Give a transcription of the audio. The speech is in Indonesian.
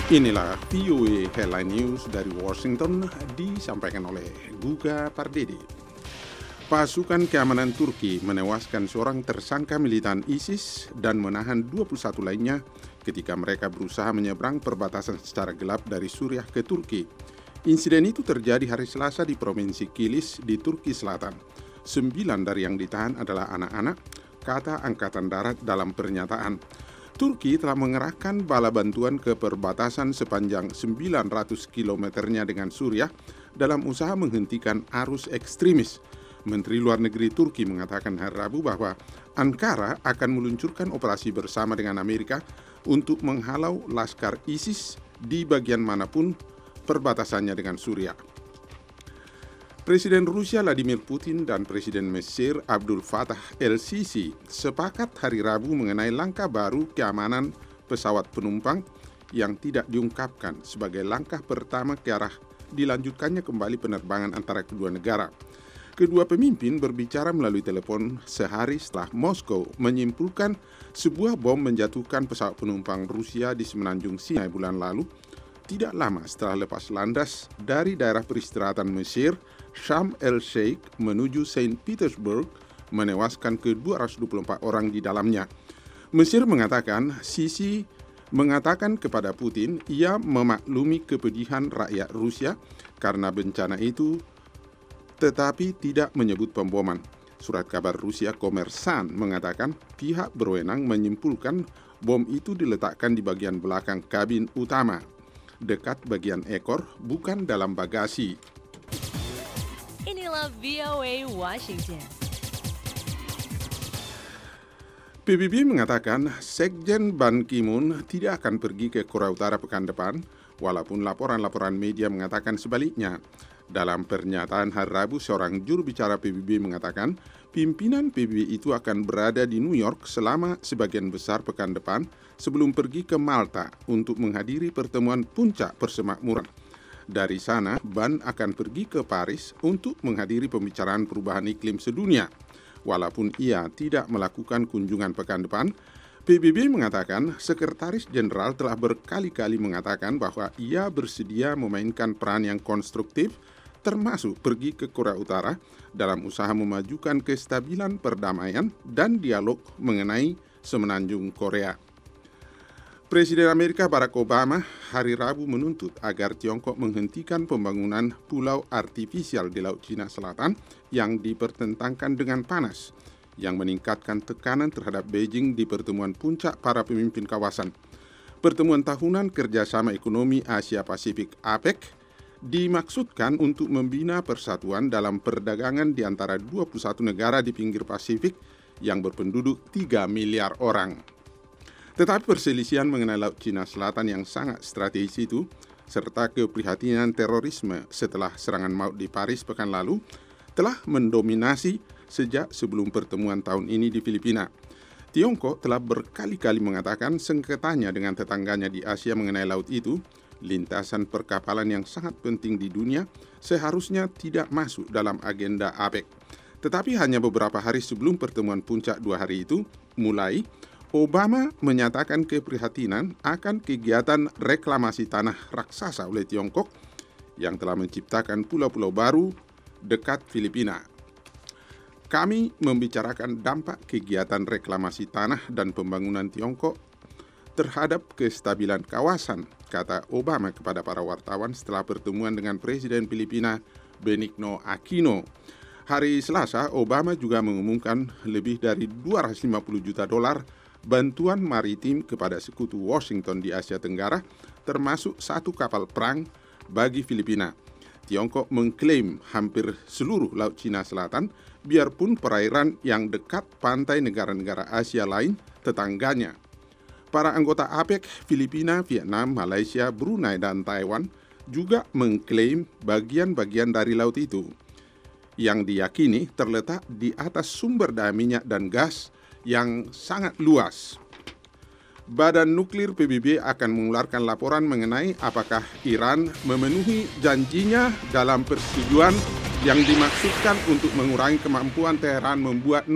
Inilah VOA Headline News dari Washington disampaikan oleh Guga Pardede. Pasukan keamanan Turki menewaskan seorang tersangka militan ISIS dan menahan 21 lainnya ketika mereka berusaha menyeberang perbatasan secara gelap dari Suriah ke Turki. Insiden itu terjadi hari Selasa di Provinsi Kilis di Turki Selatan. 9 dari yang ditahan adalah anak-anak, kata Angkatan Darat dalam pernyataan. Turki telah mengerahkan bala bantuan ke perbatasan sepanjang 900 kilometernya dengan Suriah dalam usaha menghentikan arus ekstremis. Menteri Luar Negeri Turki mengatakan hari Rabu bahwa Ankara akan meluncurkan operasi bersama dengan Amerika untuk menghalau laskar ISIS di bagian manapun perbatasannya dengan Suriah. Presiden Rusia Vladimir Putin dan Presiden Mesir Abdul Fattah el-Sisi sepakat hari Rabu mengenai langkah baru keamanan pesawat penumpang yang tidak diungkapkan sebagai langkah pertama ke arah dilanjutkannya kembali penerbangan antara kedua negara. Kedua pemimpin berbicara melalui telepon sehari setelah Moskow menyimpulkan sebuah bom menjatuhkan pesawat penumpang Rusia di semenanjung Sinai bulan lalu, tidak lama setelah lepas landas dari daerah peristirahatan Mesir, Sharm el-Sheikh menuju Saint Petersburg, menewaskan ke-224 orang di dalamnya. Mesir mengatakan, Sisi mengatakan kepada Putin, ia memaklumi kepedihan rakyat Rusia karena bencana itu, tetapi tidak menyebut pemboman. Surat kabar Rusia Kommersan mengatakan pihak berwenang menyimpulkan bom itu diletakkan di bagian belakang kabin utama, dekat bagian ekor, bukan dalam bagasi. Inilah VOA Washington. PBB mengatakan Sekjen Ban Ki-moon tidak akan pergi ke Korea Utara pekan depan, walaupun laporan-laporan media mengatakan sebaliknya. Dalam pernyataan hari Rabu, seorang juru bicara PBB mengatakan pimpinan PBB itu akan berada di New York selama sebagian besar pekan depan sebelum pergi ke Malta untuk menghadiri pertemuan puncak persemakmuran. Dari sana, Ban akan pergi ke Paris untuk menghadiri pembicaraan perubahan iklim sedunia. Walaupun ia tidak melakukan kunjungan pekan depan, PBB mengatakan Sekretaris Jenderal telah berkali-kali mengatakan bahwa ia bersedia memainkan peran yang konstruktif, termasuk pergi ke Korea Utara dalam usaha memajukan kestabilan perdamaian dan dialog mengenai semenanjung Korea. Presiden Amerika Barack Obama hari Rabu menuntut agar Tiongkok menghentikan pembangunan pulau artifisial di Laut Cina Selatan yang dipertentangkan dengan panas, yang meningkatkan tekanan terhadap Beijing di pertemuan puncak para pemimpin kawasan. Pertemuan tahunan kerjasama ekonomi Asia Pasifik APEC dimaksudkan untuk membina persatuan dalam perdagangan di antara 21 negara di pinggir Pasifik yang berpenduduk 3 miliar orang. Tetapi perselisihan mengenai Laut Cina Selatan yang sangat strategis itu, serta keprihatinan terorisme setelah serangan maut di Paris pekan lalu, telah mendominasi sejak sebelum pertemuan tahun ini di Filipina. Tiongkok telah berkali-kali mengatakan sengketanya dengan tetangganya di Asia mengenai laut itu, lintasan perkapalan yang sangat penting di dunia, seharusnya tidak masuk dalam agenda APEC. Tetapi hanya beberapa hari sebelum pertemuan puncak 2 hari itu mulai, Obama menyatakan keprihatinan akan kegiatan reklamasi tanah raksasa oleh Tiongkok yang telah menciptakan pulau-pulau baru dekat Filipina. Kami membicarakan dampak kegiatan reklamasi tanah dan pembangunan Tiongkok terhadap kestabilan kawasan, kata Obama kepada para wartawan setelah pertemuan dengan Presiden Filipina Benigno Aquino. Hari Selasa, Obama juga mengumumkan lebih dari $250 juta bantuan maritim kepada sekutu Washington di Asia Tenggara, termasuk 1 kapal perang bagi Filipina. Tiongkok mengklaim hampir seluruh Laut Cina Selatan, biarpun perairan yang dekat pantai negara-negara Asia lain tetangganya. Para anggota APEC, Filipina, Vietnam, Malaysia, Brunei, dan Taiwan juga mengklaim bagian-bagian dari laut itu, yang diyakini terletak di atas sumber daya minyak dan gas yang sangat luas. Badan Nuklir PBB akan mengeluarkan laporan mengenai apakah Iran memenuhi janjinya dalam persetujuan yang dimaksudkan untuk mengurangi kemampuan Teheran membuat